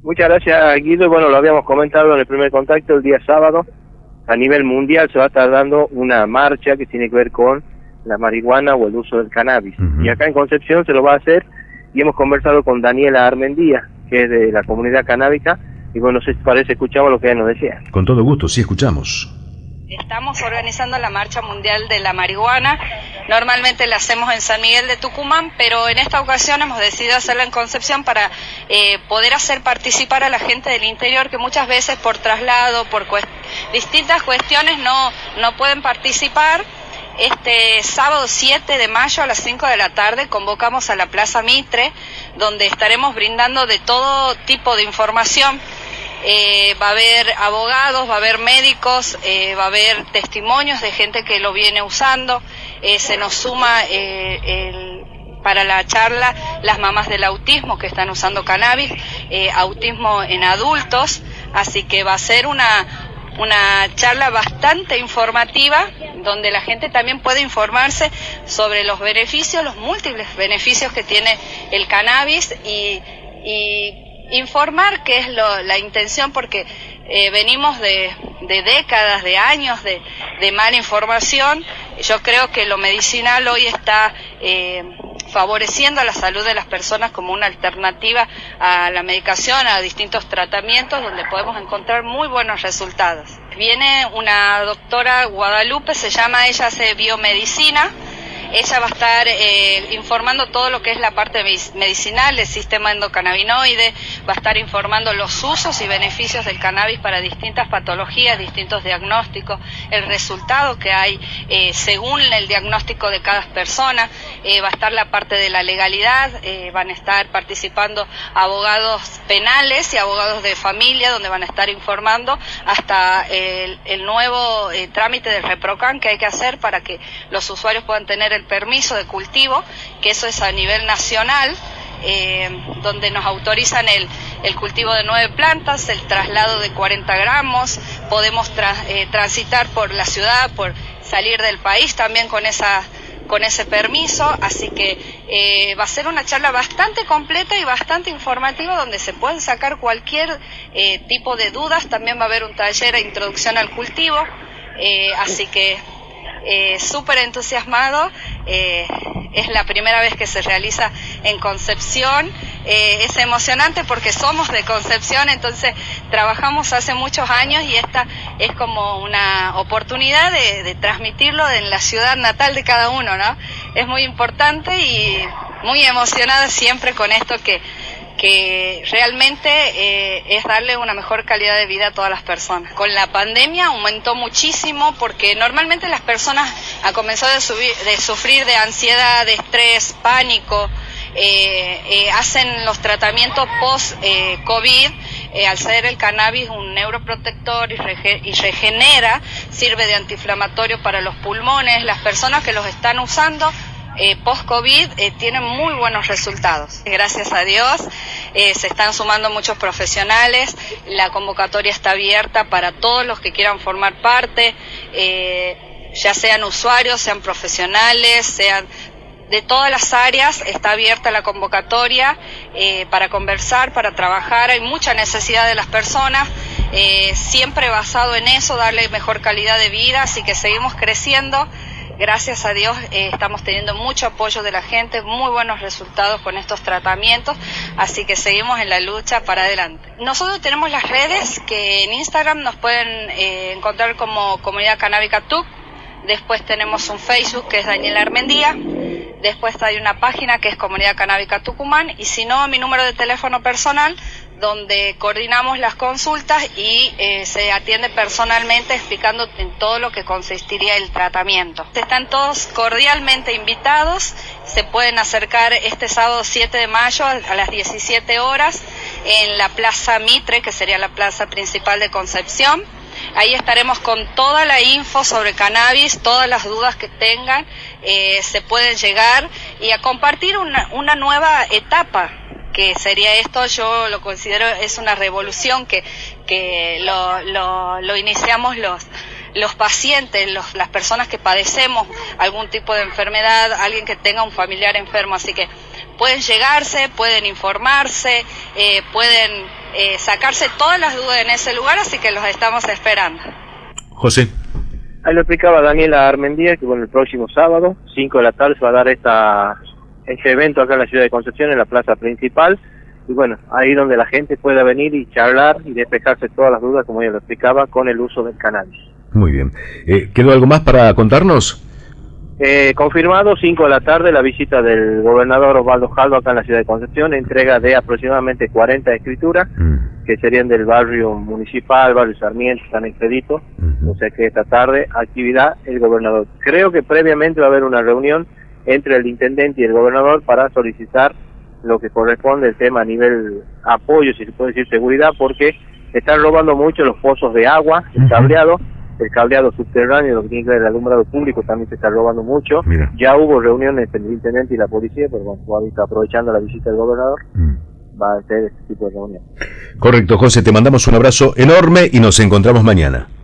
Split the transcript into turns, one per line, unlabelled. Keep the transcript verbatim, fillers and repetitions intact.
Muchas gracias, Guido. Bueno, lo habíamos comentado en el primer contacto el día sábado. A nivel mundial se va a estar dando una marcha que tiene que ver con la marihuana o el uso del cannabis. Uh-huh. Y acá en Concepción se lo va a hacer y hemos conversado con Daniela Armendía, que es de la comunidad canábica, y bueno, no sé si parece, escuchamos lo que ella nos decía.
Con todo gusto, sí, escuchamos.
Estamos organizando la Marcha Mundial de la Marihuana. Normalmente la hacemos en San Miguel de Tucumán, pero en esta ocasión hemos decidido hacerla en Concepción para eh, poder hacer participar a la gente del interior que muchas veces por traslado, por cuest- distintas cuestiones no, no pueden participar. Este sábado siete de mayo a las cinco de la tarde convocamos a la Plaza Mitre, donde estaremos brindando de todo tipo de información. Eh, va a haber abogados, va a haber médicos, eh, va a haber testimonios de gente que lo viene usando. Eh, se nos suma eh, el, para la charla las mamás del autismo que están usando cannabis, eh, autismo en adultos, así que va a ser una una charla bastante informativa donde la gente también puede informarse sobre los beneficios, los múltiples beneficios que tiene el cannabis y, y informar qué es lo, la intención, porque eh, venimos de, de décadas, de años de, de mala información. Yo creo que lo medicinal hoy está eh, favoreciendo a la salud de las personas como una alternativa a la medicación, a distintos tratamientos donde podemos encontrar muy buenos resultados. Viene una doctora Guadalupe, se llama, ella hace biomedicina. Ella va a estar eh, informando todo lo que es la parte medicinal del sistema endocannabinoide, va a estar informando los usos y beneficios del cannabis para distintas patologías, distintos diagnósticos, el resultado que hay eh, según el diagnóstico de cada persona. Eh, va a estar la parte de la legalidad, eh, van a estar participando abogados penales y abogados de familia, donde van a estar informando hasta el, el nuevo eh, trámite del ReproCan que hay que hacer para que los usuarios puedan tener el permiso de cultivo, que eso es a nivel nacional, eh, donde nos autorizan el, el cultivo de nueve plantas, el traslado de cuarenta gramos, podemos tra, eh, transitar por la ciudad, por salir del país también con esa con ese permiso, así que eh, va a ser una charla bastante completa y bastante informativa donde se pueden sacar cualquier eh, tipo de dudas. También va a haber un taller de introducción al cultivo, eh, así que Eh, súper entusiasmado. Eh, es la primera vez que se realiza en Concepción. Eh, es emocionante porque somos de Concepción, entonces trabajamos hace muchos años y esta es como una oportunidad de, de transmitirlo en la ciudad natal de cada uno, ¿no? Es muy importante y muy emocionada siempre con esto que que realmente eh, es darle una mejor calidad de vida a todas las personas. Con la pandemia aumentó muchísimo porque normalmente las personas han comenzado de, subir, de sufrir de ansiedad, de estrés, pánico, eh, eh, hacen los tratamientos post-COVID, eh, eh, al ser el cannabis un neuroprotector y, rege, y regenera, sirve de antiinflamatorio para los pulmones. Las personas que los están usando Eh, post-COVID eh, tienen muy buenos resultados. Gracias a Dios eh, se están sumando muchos profesionales, la convocatoria está abierta para todos los que quieran formar parte, eh, ya sean usuarios, sean profesionales, sean de todas las áreas, está abierta la convocatoria eh, para conversar, para trabajar. Hay mucha necesidad de las personas, eh, siempre basado en eso, darle mejor calidad de vida, así que seguimos creciendo. Gracias a Dios eh, estamos teniendo mucho apoyo de la gente, muy buenos resultados con estos tratamientos, así que seguimos en la lucha para adelante. Nosotros tenemos las redes que en Instagram nos pueden eh, encontrar como Comunidad Canábica Tuc, después tenemos un Facebook que es Daniela Armendía, después hay una página que es Comunidad Canábica Tucumán y si no, mi número de teléfono personal donde coordinamos las consultas y eh, se atiende personalmente explicando en todo lo que consistiría el tratamiento. Están todos cordialmente invitados, se pueden acercar este sábado siete de mayo a las diecisiete horas en la Plaza Mitre, que sería la plaza principal de Concepción. Ahí estaremos con toda la info sobre cannabis, todas las dudas que tengan, eh, se pueden llegar y a compartir una, una nueva etapa, que sería esto, yo lo considero, es una revolución que, que lo, lo, lo iniciamos los, los pacientes, los, las personas que padecemos algún tipo de enfermedad, alguien que tenga un familiar enfermo, así que pueden llegarse, pueden informarse, eh, pueden eh, sacarse todas las dudas en ese lugar, así que los estamos esperando.
José.
Ahí lo explicaba Daniela Armendía, que bueno, el próximo sábado, cinco de la tarde, se va a dar esta, este evento acá en la ciudad de Concepción, en la plaza principal, y bueno, ahí donde la gente pueda venir y charlar y despejarse todas las dudas, como ella lo explicaba, con el uso del cannabis.
Muy bien. Eh, ¿Quedó algo más para contarnos?
Eh, confirmado, cinco de la tarde, la visita del gobernador Osvaldo Jaldo acá en la ciudad de Concepción, entrega de aproximadamente cuarenta escrituras, mm. que serían del barrio municipal, barrio Sarmiento, San Expedito, uh-huh. o sea que esta tarde, actividad el gobernador. Creo que previamente va a haber una reunión entre el intendente y el gobernador para solicitar lo que corresponde el tema a nivel apoyo, si se puede decir seguridad, porque están robando mucho los pozos de agua, el uh-huh. cableado, el cableado subterráneo, lo que tiene que ver el alumbrado público también se está robando mucho. Mira. Ya hubo reuniones entre el intendente y la policía, pero bueno, todavía está aprovechando la visita del gobernador, mm. va a hacer este tipo de reuniones.
Correcto, José, te mandamos un abrazo enorme y nos encontramos mañana.